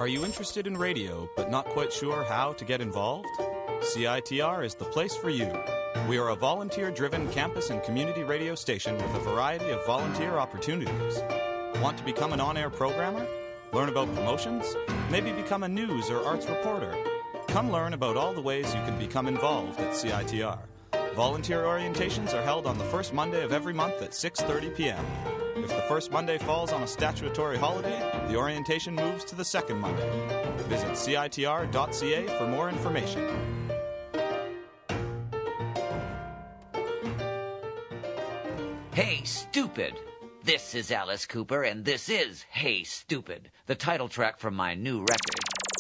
Are you interested in radio but not quite sure how to get involved? CITR is the place for you. We are a volunteer-driven campus and community radio station with a variety of volunteer opportunities. Want to become an on-air programmer? Learn about promotions? Maybe become a news or arts reporter? Come learn about all the ways you can become involved at CITR. Volunteer orientations are held on the first Monday of every month at 6:30 p.m. If the first Monday falls on a statutory holiday, the orientation moves to the second Monday. Visit citr.ca for more information. Hey, stupid! This is Alice Cooper, and this is Hey, Stupid, the title track from my new record.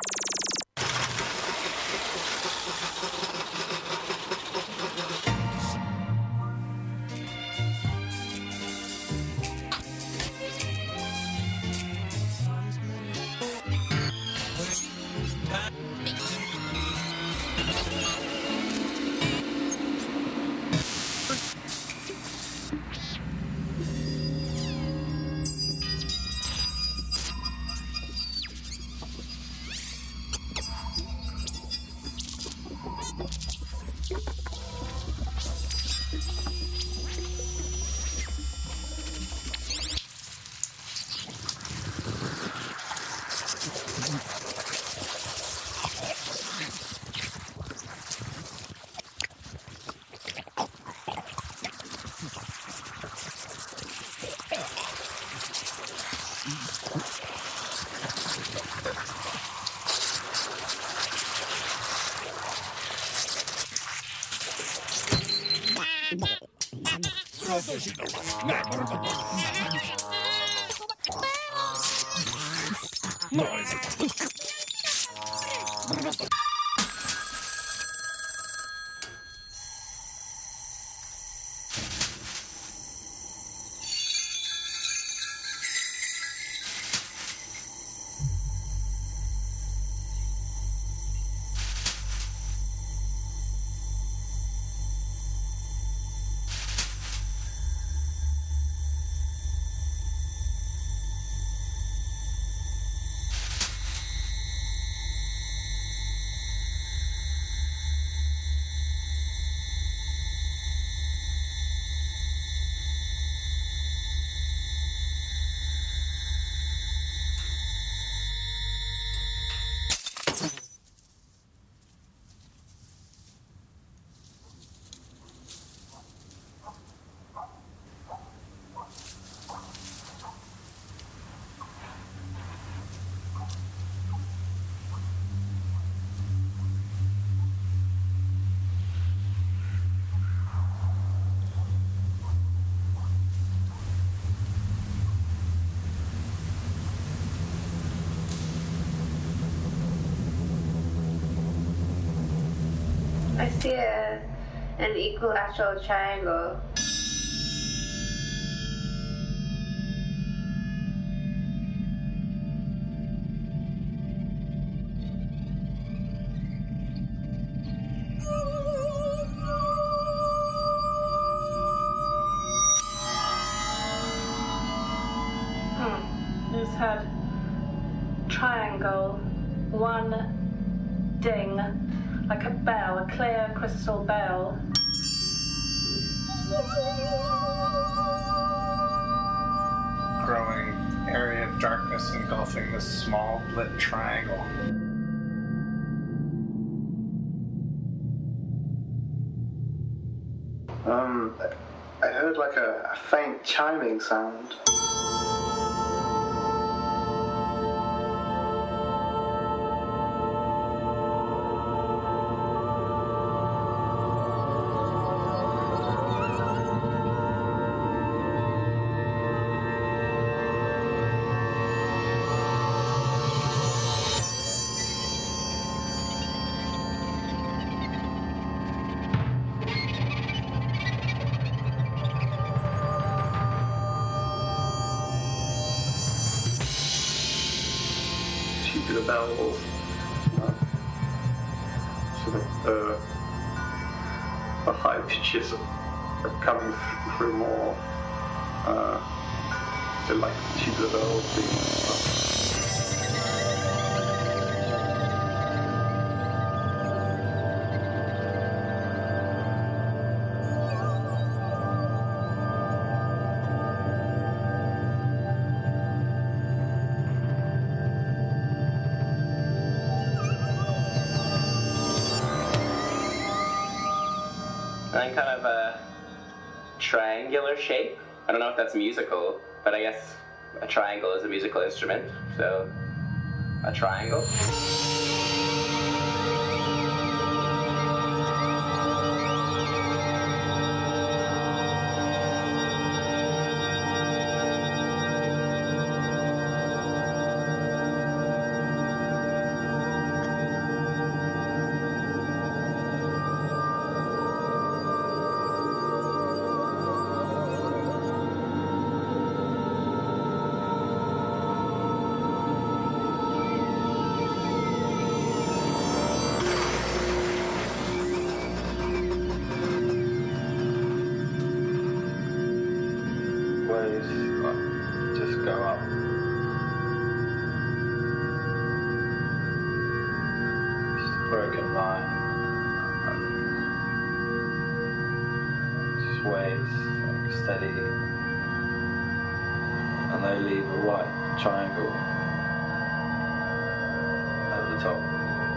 I see an equilateral triangle. This had triangle, one ding, like a bell, a clear crystal bell. Growing area of darkness engulfing this small lit triangle. I heard like a faint chiming sound. The bells, sort of the high pitches are coming through more, so like tubular bells being then kind of a triangular shape. I don't know if that's musical, but I guess a triangle is a musical instrument, so a triangle. Just go up. Just a broken line. Just waves, steady. And they leave a white triangle at the top.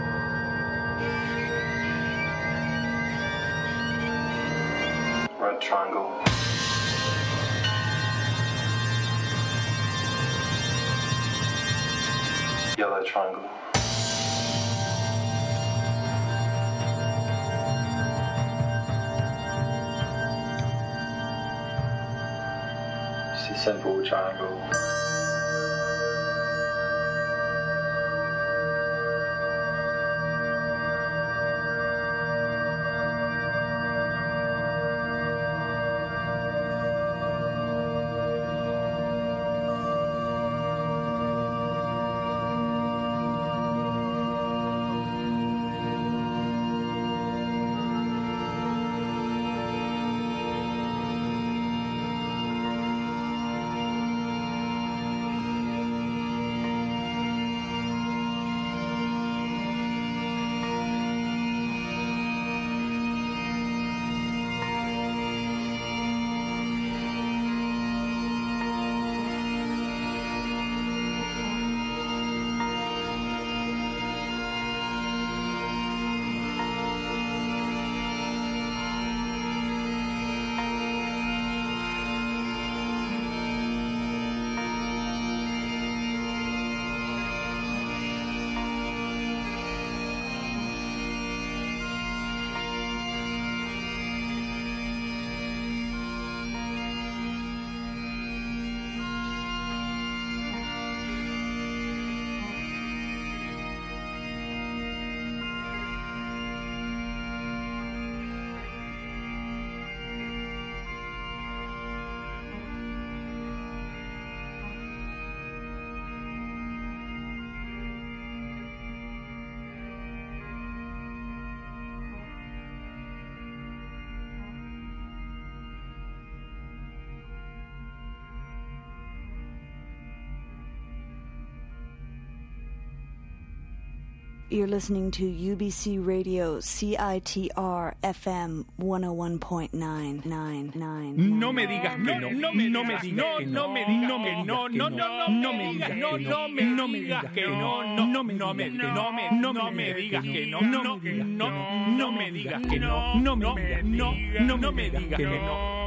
Red triangle. Yellow triangle. Just a simple triangle. You're listening to UBC Radio CITR FM 101.999. No me digas que no, no me digas que no, no me digas que no, no, no, no me digas que no, no me digas que no, no me digas que no, no me digas que no, no me digas que no.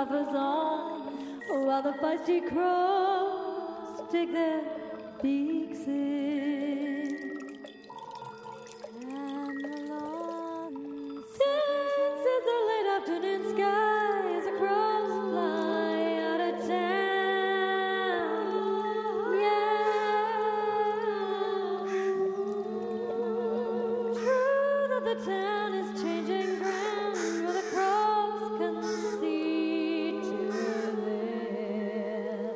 buffers on, while the feisty crows dig their beaks in. And the lawn dances the late afternoon sky as the crows fly out of town. Yeah, true that the town is changing ground where the crows can see to live.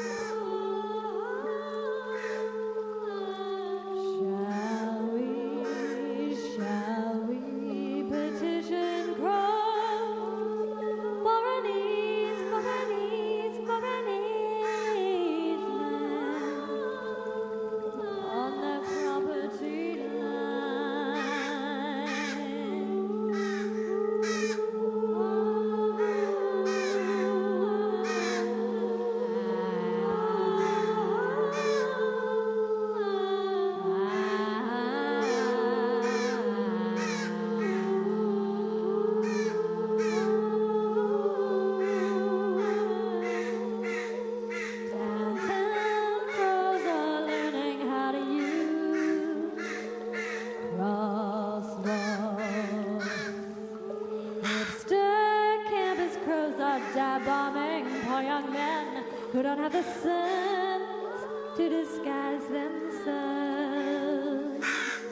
Shall we petition crows for an ease, for an ease, for an easement on their property Downtown crows are learning how to use crosswalks. Hipster campus crows are dive bombing poor young men who don't have the sense to disguise themselves.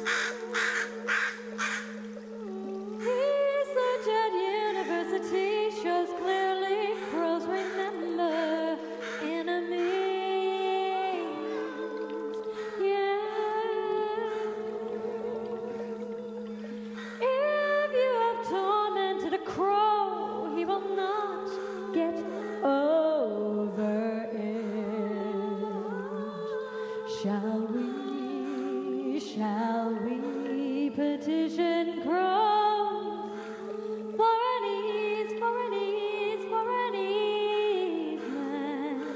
Research at university shows clearly crows remember enemies. Yeah. If you have tormented a crow, he will not get over it. Shall we petition crows for an ease, for an ease, for an easement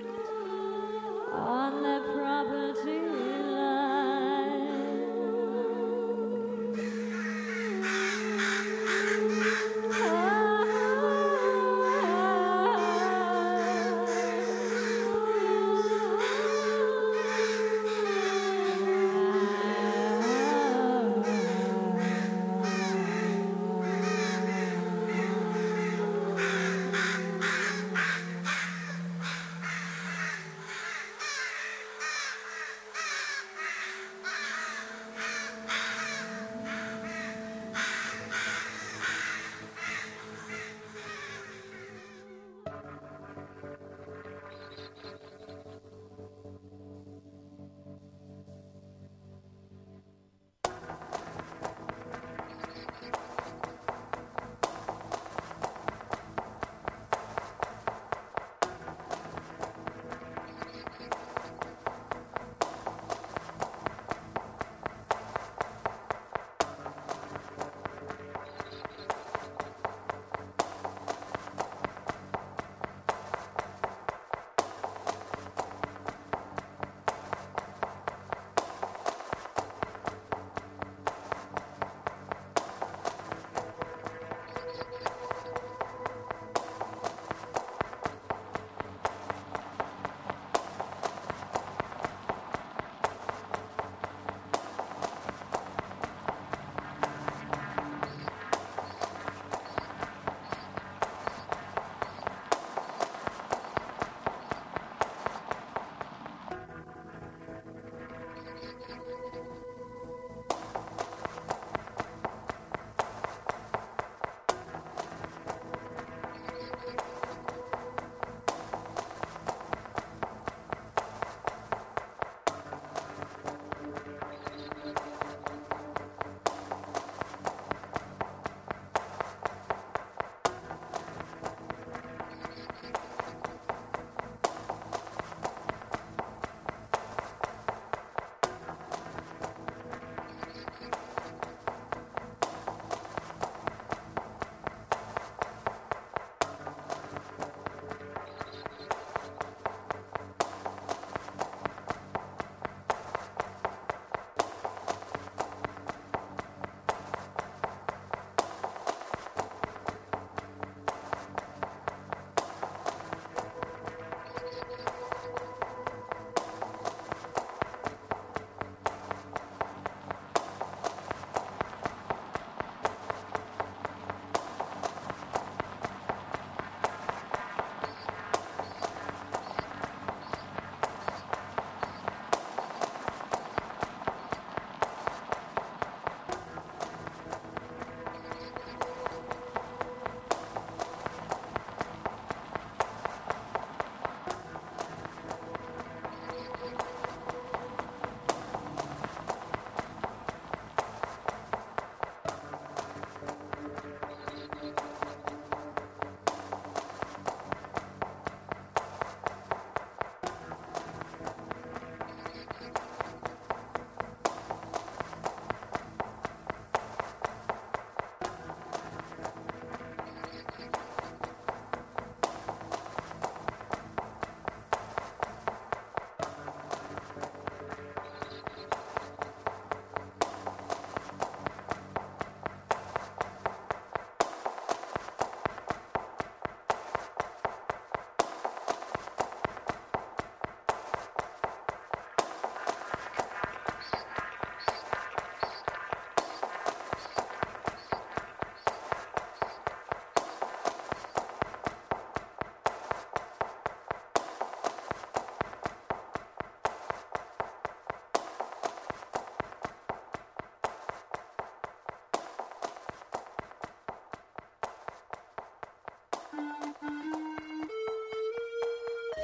on the property line?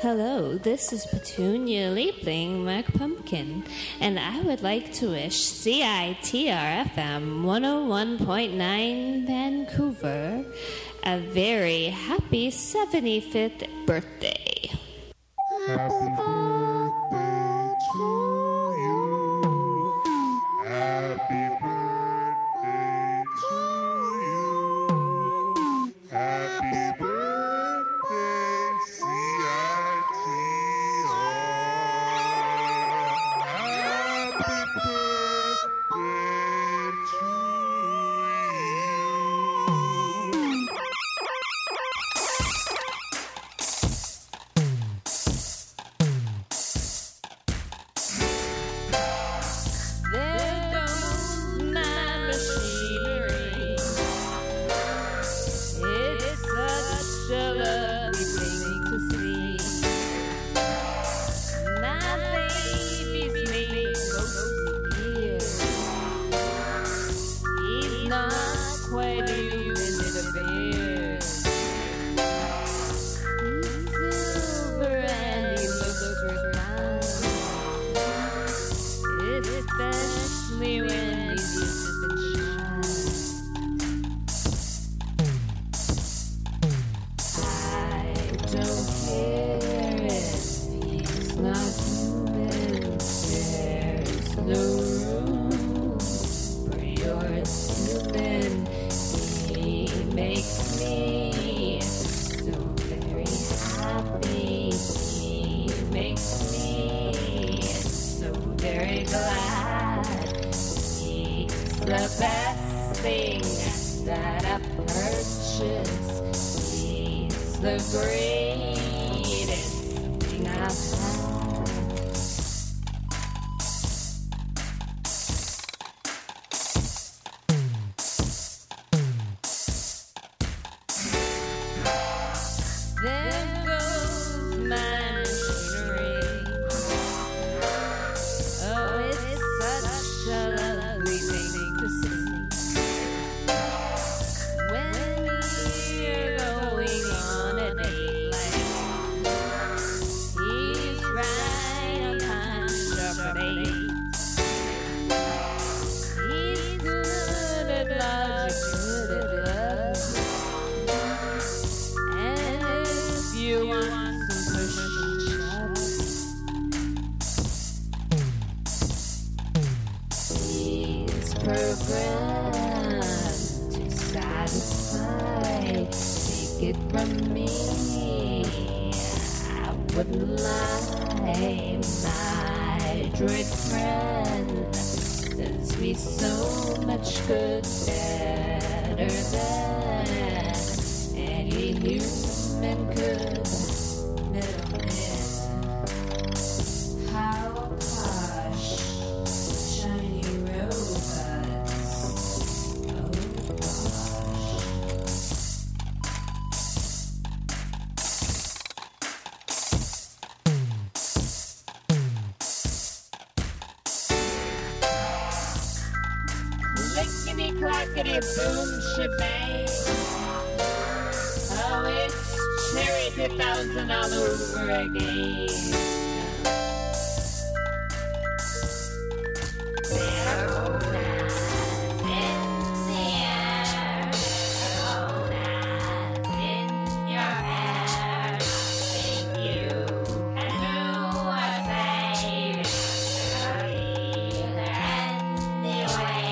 Hello, this is Petunia Liebling McPumpkin, and I would like to wish CITR FM 101.9 Vancouver a very happy 75th birthday. Happy birthday to you. Happy birthday to you. Happy birthday, CITR. Happy birthday to you. There goes my machinery. It's such a lovely thing to see. My baby's made most years. He's not quite human, it appears. He's silver and he looks refined, especially when he's used and shy. I don't care if he's not human. There's no room for your human. He makes me so very happy. He makes me so very glad. He's the best thing that I've purchased. He's the greatest thing I've had. There goes my machinery. Oh, it's such a lovely thing to see. When you're going on a date like he's right on time, sharp at 8. He's good at logic, good at love. And if you want some push and shove, he's programmed to satisfy. Take it from me, I wouldn't lie. My droid friend does me so much good, better than any human could. Middleman, how posh, shiny robots. Oh gosh. Lickety clackety boom shebang. Oh, it's Cherry 2000 all over again. Aromas in the air, aromas in your hair. Think you can do or say, either anyway.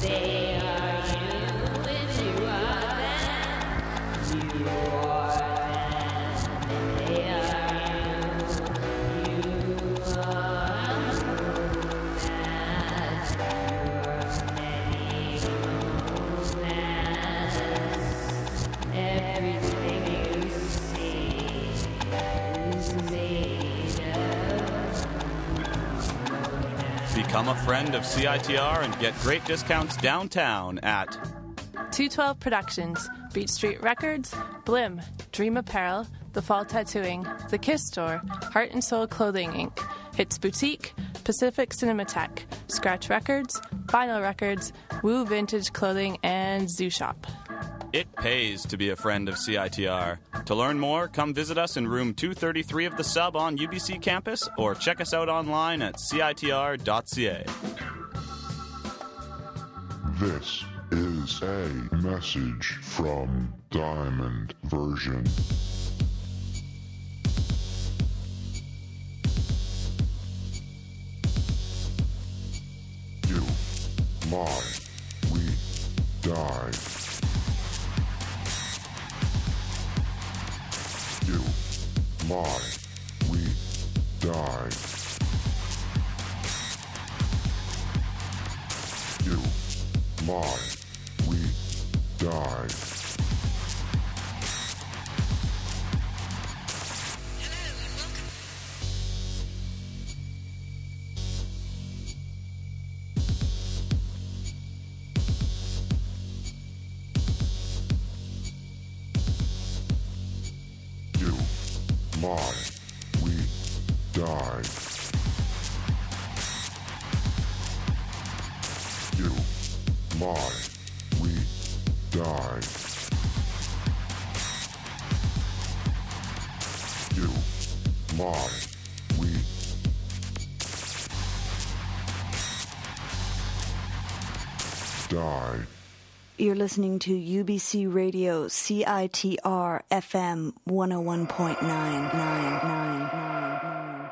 They are you and you are them. You are them. They are you. You are that. Everything you see is made of. Become a friend of CITR and get great discounts downtown at 212 Productions, Beach Street Records, Blim, Dream Apparel, The Fall Tattooing, The Kiss Store, Heart and Soul Clothing Inc., Hits Boutique, Pacific Cinematheque, Scratch Records, Vinyl Records, Woo Vintage Clothing, and Zoo Shop. It pays to be a friend of CITR. To learn more, come visit us in room 233 of the Sub on UBC campus or check us out online at citr.ca. This is a message from Diamond Version. You lie, we die. You lie, we die. You lie, we die. You lie, we die. You lie, we die. You lie, we die. You're listening to UBC Radio CITR FM 101.999.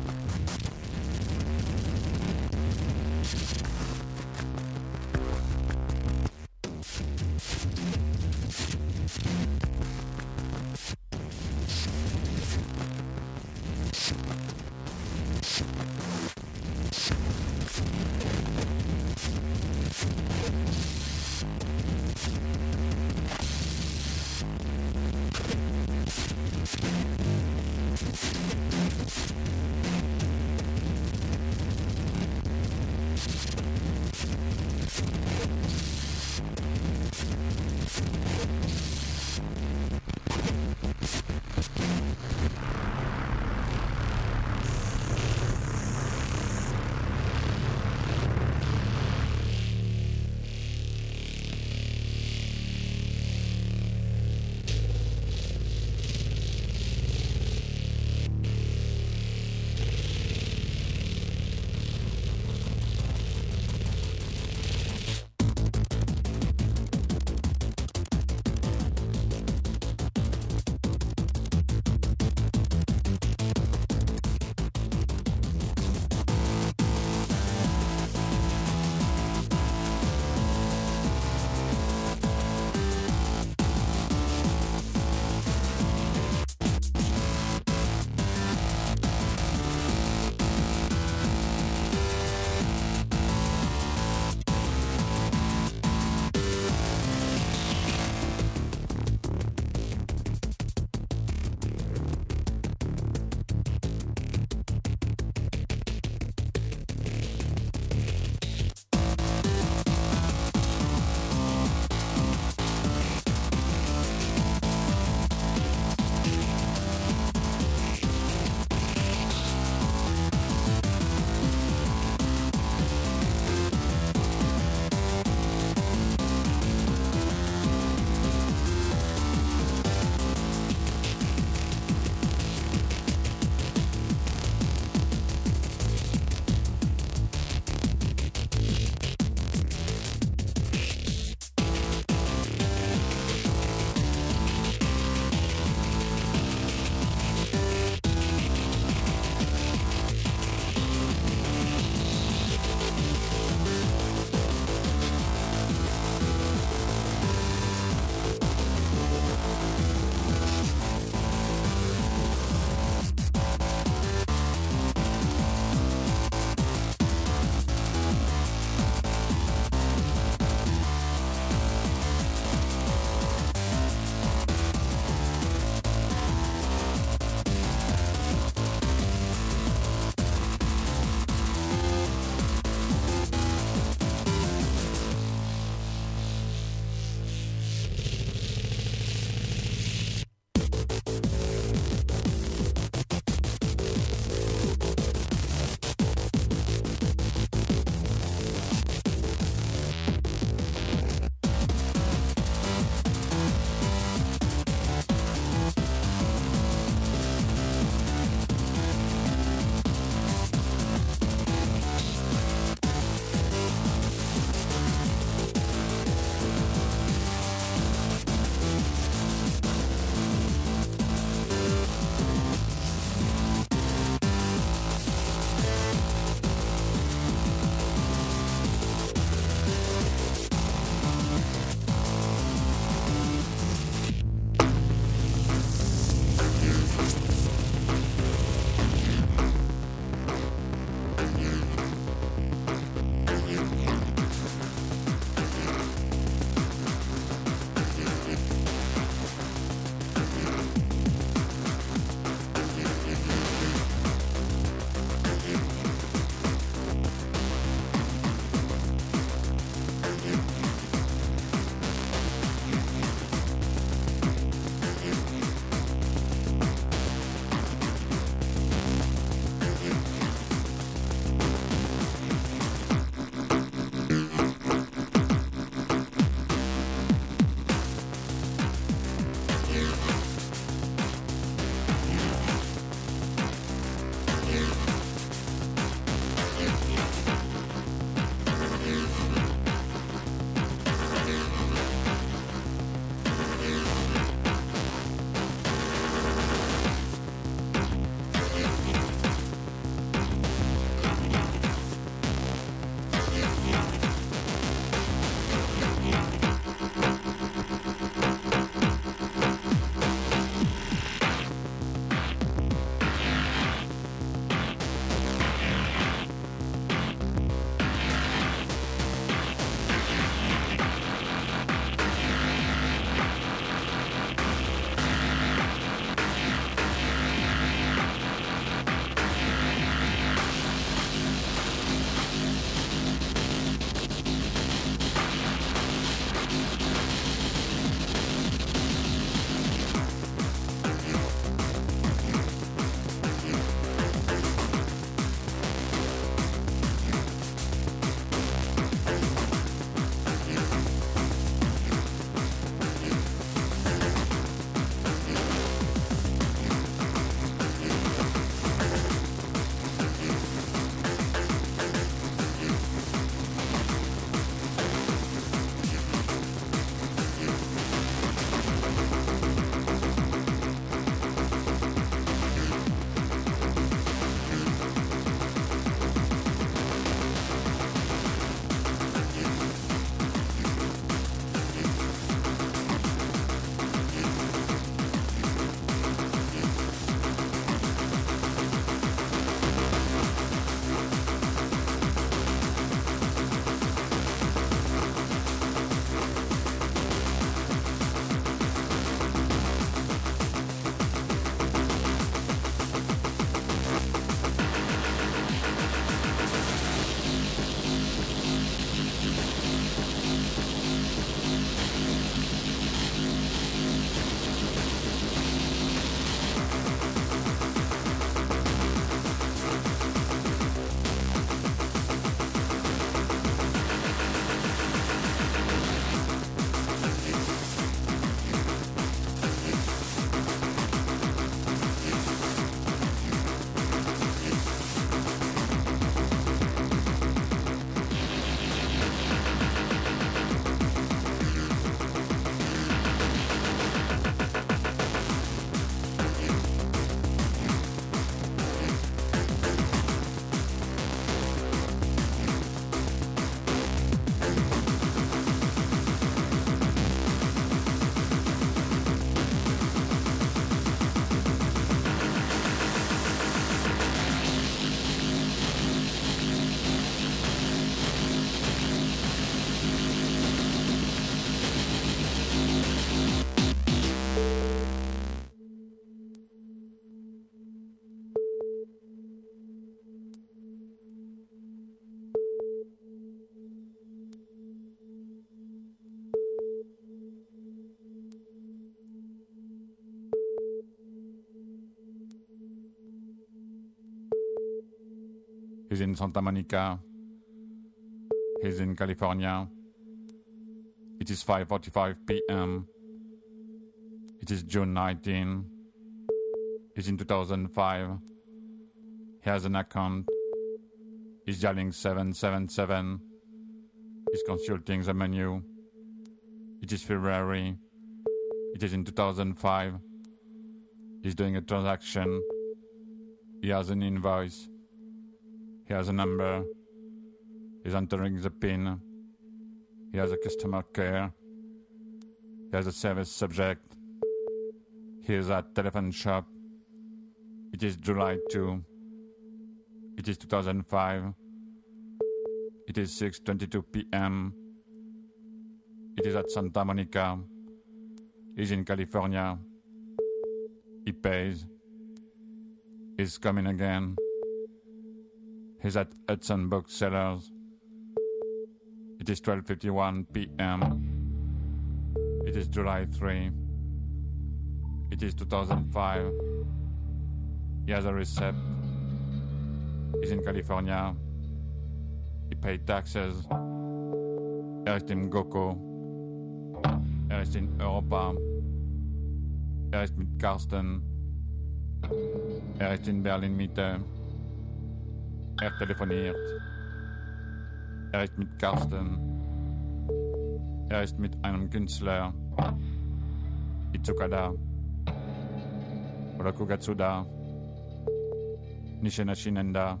He's in Santa Monica. He's in California. It is 5:45 p.m. It is June 19. He's in 2005. He has an account. He's dialing 777. He's consulting the menu. It is February. It is in 2005. He's doing a transaction. He has an invoice. He has a number. He's entering the PIN. He has a customer care. He has a service subject. He is at telephone shop. It is July 2. It is 2005. It is 6:22 p.m. It is at Santa Monica. He's in California. He pays. He's coming again. He's at Hudson Booksellers. It is 12:51 p.m. It is July 3. It is 2005. He has a receipt. He's in California. He paid taxes. Er ist im Goko. Er ist in Europa. Er ist mit Carsten. Er ist in Berlin Mitte. Er telefoniert. Er ist mit Carsten. Er ist mit einem Künstler. Itsukada. Oder Kugatsuda. Nishina Shinenda.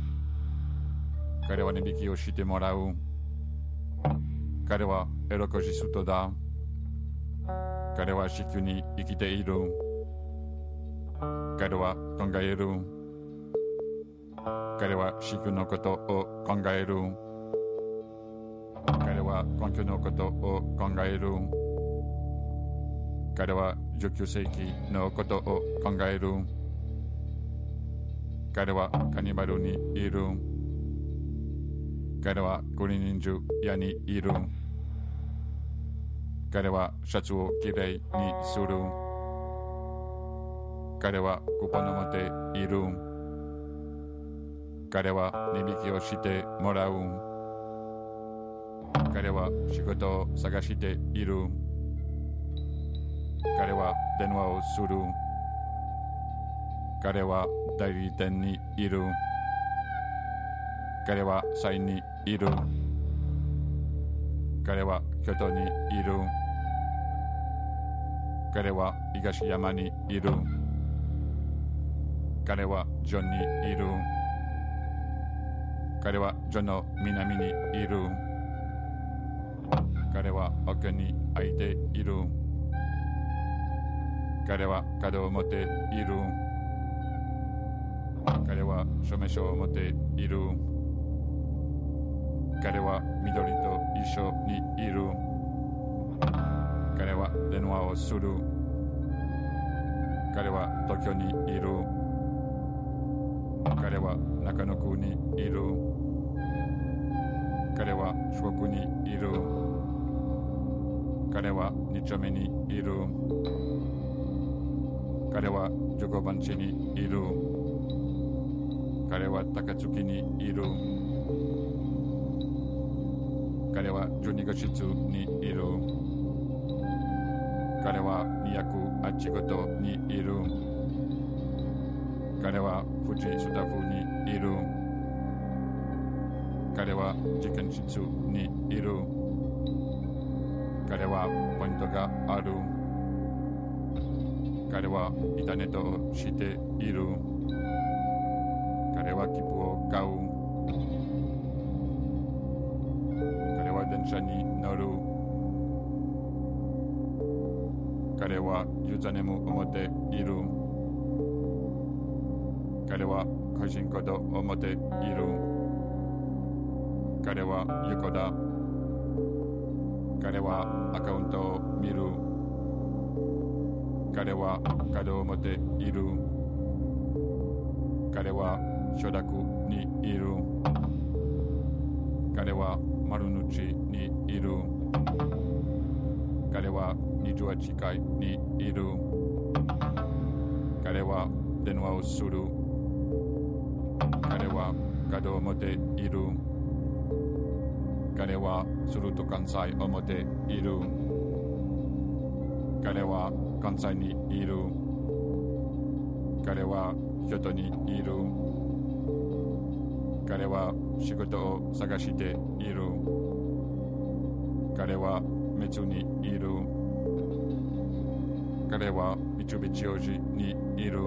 彼は値引きをしてもらう。彼はエロコジストだ。彼は地球に生きている。彼は考える。彼は地球のことを考える。彼は環境のことを考える。彼は19世紀のことを考える。彼はカニバルにいる。彼はクリーニング屋にいる。彼はシャツをきれいにする。彼はクーポンの持っている。彼は値引きをしてもらう。彼は仕事を探している。彼は電話をする。彼は代理店にいる。彼はサインにいる。彼は京都にいる。彼は東山にいる。彼はジョンにいる。彼はジョンの南にいる。彼は奥に空いている。彼は角を持っている。彼は証明書を持っている。彼は緑と一緒にいる。彼は電話をする。彼は東京にいる。彼は中野区にいる。彼は四国にいる。彼は2丁目にいる。彼は15番地にいる。彼は高槻にいる。彼は12号室にいる。彼は208号棟にいる。彼は富士スタッフにいる。彼は実験室にいる。彼はポイントがある。彼はインターネットをしている。彼は切符を買う。彼は電車に乗る。彼はユーザーネームを持っている。彼は個人コードを持っている。彼は横だ。彼はアカウントを見る。彼はカードを持っている。彼は承諾にいる。彼は丸の内にいる。彼は28階にいる。彼は電話をする。彼は角表いる彼はすると関西表いる彼は関西にいる彼は京都にいる彼は仕事を探している彼は別にいる彼は三菱商事にいる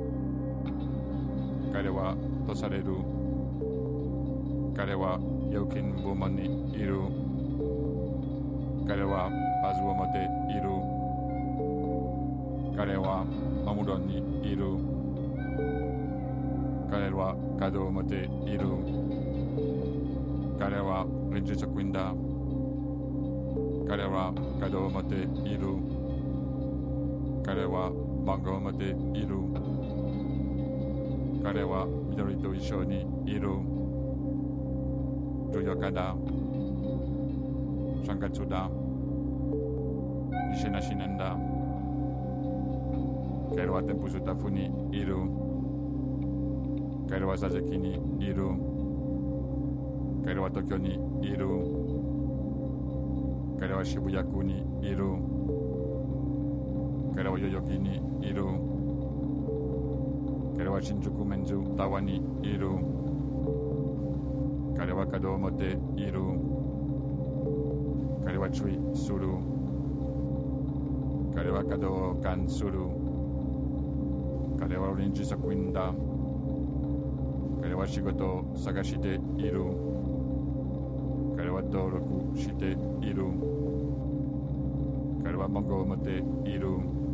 彼はとされる彼は料金部門にいる彼はパズ表いる彼はマムロンにいる彼は角表いる彼は臨時職員だ彼は角表いる彼は番号表いる彼は緑と一緒にいる14日だ3月だ27年だ彼は店舗スタッフにいる彼は座席にいる彼は東京にいる彼は渋谷区にいる彼は代々木にいる彼は新宿メンズタワーにいる彼は角表いる彼は注意する彼は角を管する彼は臨時職員だ彼は仕事を探している彼は登録している彼は文句を持っている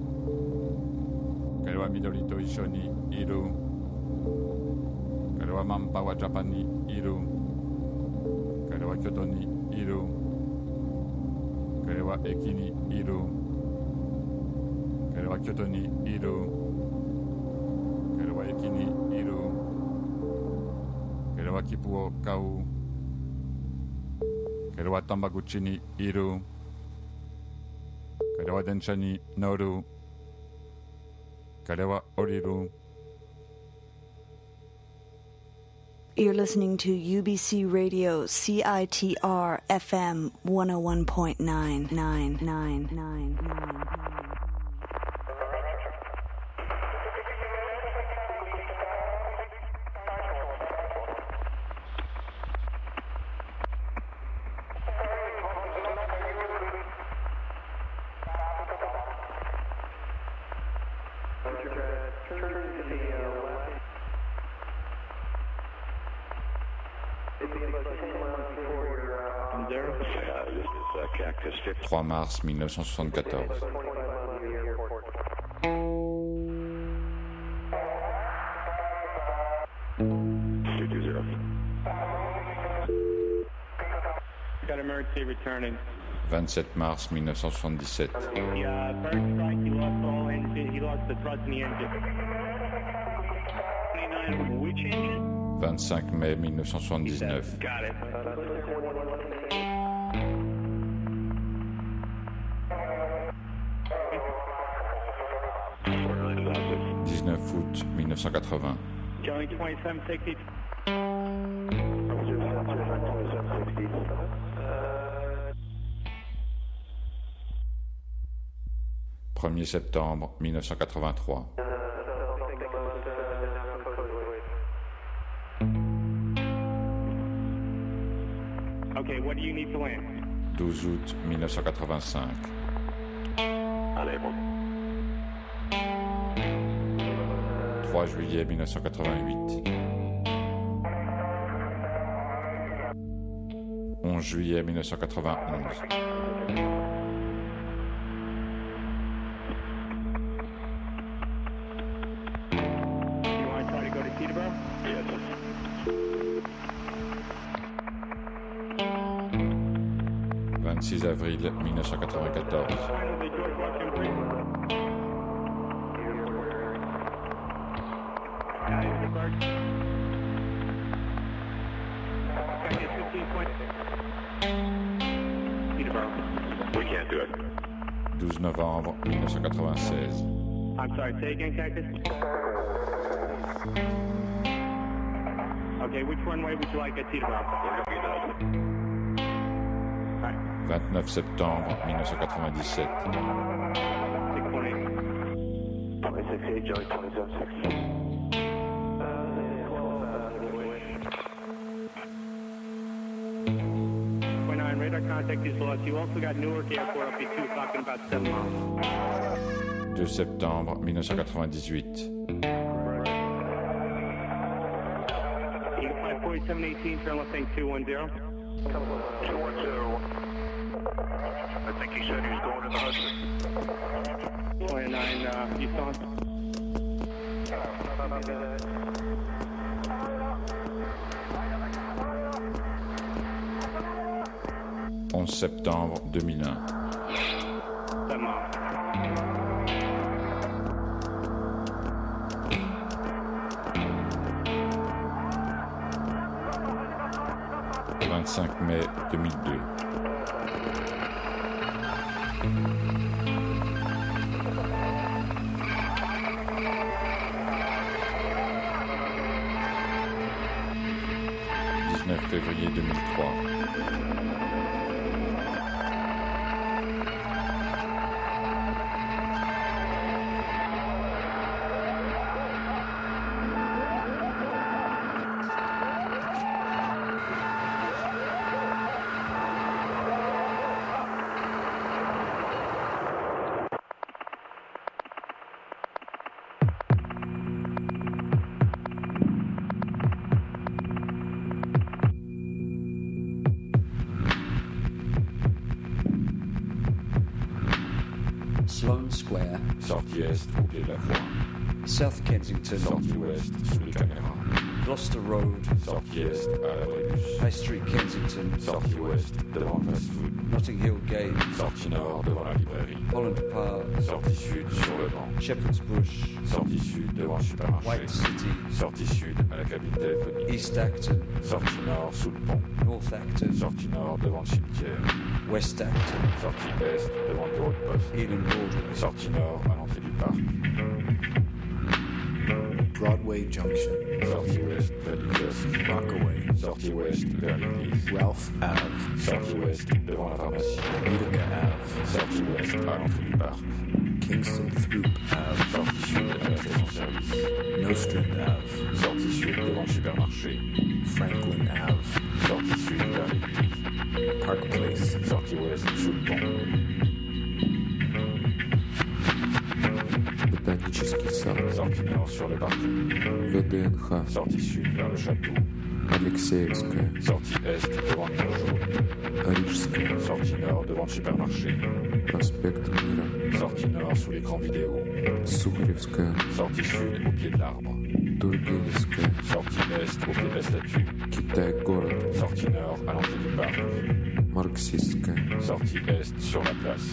彼は緑と一緒にいる彼はマンパワージャパンにいる彼は京都にいる彼は駅にいる彼は京都にいる彼は駅にいる彼は切符を買う彼はタンバ口にいる彼は電車に乗る彼は降りる You're listening to UBC Radio CITR FM 101.99999. « 3 mars 1974. Got emergency returning. 27 mars 1977. Yeah, first strike, he lost the whole engine, he lost the thrust in the engine. 29, which engine? 25 mai 1979. Got it. 19 août 1980. Kelly 2760. 1er septembre 1983. Okay, what do you need to land? 12 août 1985. 3 juillet 1988. 11 juillet 1991. 26 avril 1994. 12 novembre 1996. I'm sorry, say again, Cactus? Okay, Okay, which runway would you like at Teterboro? 29 septembre 1997. 618, Joey 276. Radar contact is lost. You also got Newark Airport up to 2 o'clock in about 7 miles. 2 septembre 1998. Eagle Flight 4718, turn left thing 210. 210. I think he said he was going to the Hudson. 29, Houston. 11 septembre 2001. 25 mai 2002. 19 février 2003. Sloane Square, sortie est au pied de la croix. South Kensington, sortie ouest sous les caméras. Gloucester Road, sortie est à l'abribus. High Street Kensington, sortie ouest devant le fast-food. Notting Hill Gate, sortie nord devant la librairie. Holland Park, sortie sud sur le banc. Shepherd's Bush, sortie sud devant le supermarché. White City, sortie sud à la cabine téléphonique. East Acton, sortie nord sous le pont. North Acton, sortie nord devant le cimetière. West Acton, sortie est devant le bureau de poste. Ealing Broadway, sortie nord à l'entrée du parc. Broadway Junction, sortie ouest vers le kiosque. Rockaway, sortie ouest vers l'église. Ralph Ave, sortie ouest devant la pharmacie. Utica Ave, sortie ouest à l'entrée du parc. Kingston Throop Ave, sortie sud à la station-service. Nostrand Ave, sortie sud devant le supermarché. Franklin Ave, sortie sud vers l'église. Park Place, sortie ouest sous le pont. Ботанический сад, sortie nord sur le parking. ВДНХ, sortie sud vers le château. Алексеевская, sortie est devant le mur jaune. Рижская, sortie nord devant le supermarché. Проспект Мира, sortie nord sous l'écran vidéo. Сухаревская, sortie sud au pied de l'arbre. Тургеневская, sortie est au pied de la statue. Китай-город, sortie nord à l'entrée du parc. Марксистская, sortie est sur la place.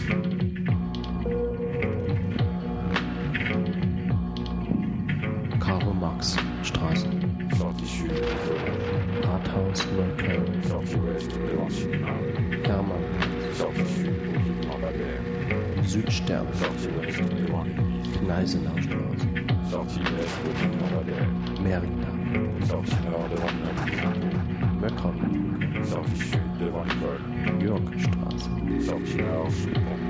Karl-Marx-Straße, sortie sud Rathaus Neukölln, sortie ouest devant le cinéma. Hermann, sortie sud au pied du lampadaire. Südstern, sortie ouest devant l'église. Gneisenauer Straße, sortie est au pied du lampadaire. Merinda, sortie nord devant le Möckern, sortie sud devant l'école. Yorkstraße, sortie nord sous le pont.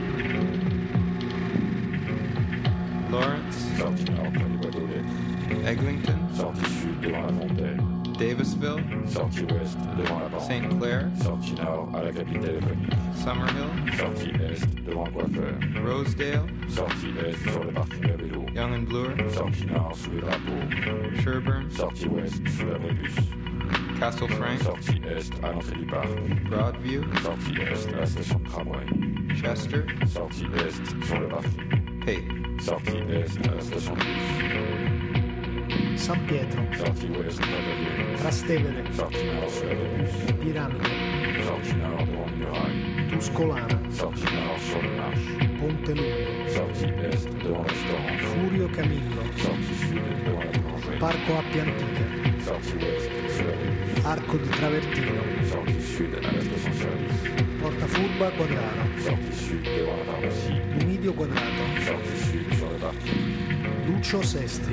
Lawrence, sortie nord près des boîtes aux lettres. Eglinton, sortie sud devant la fontaine. Davisville, sortie ouest devant la banque. St. Clair, sortie nord à la cabine téléphonique. Summerhill, sortie est devant le coiffeur. Rosedale, sortie est sur le parking à vélo. Young and Bloor, sortie nord sous les drapeaux. Sherburne, sortie ouest sous l'abribus. Castle Frank, sortie est à l'entrée du parc. Broadview, sortie est à la station de tramway. Chester, sortie est sur le parking. Pape, sortie est à la station de bus. San Pietro, sortie ouest vers Bavière. Trastevere, sortie nord sur l'abribus. Piramide, sortie nord devant le muraille. Tuscolana, sortie nord sur les marches. Ponte Lungo, sortie est devant le restaurant. Furio Camillo, sortie sud devant la boulangerie. Parco Appia Antica, sortie ouest sur l'abribus. Arco di Travertino, sortie sud à la station-service. Porta Furba Quadraro, sortie sud devant la pharmacie. Lumidio Quadrato, sortie sud sur le parking. Lucio Sesti,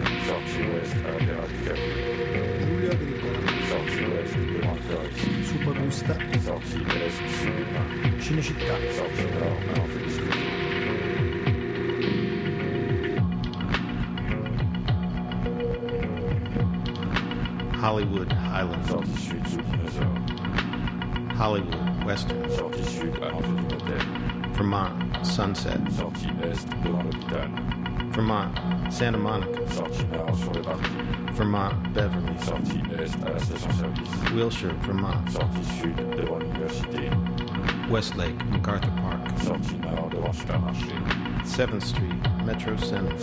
Giulio Agricola, Supergusta, Cinecittà, Hollywood Highland, Hollywood Western, Vermont Sunset, Vermont Santa Monica, Vermont Beverly, Wilshire, Vermont, Westlake MacArthur Park, 7th Street Metro Center,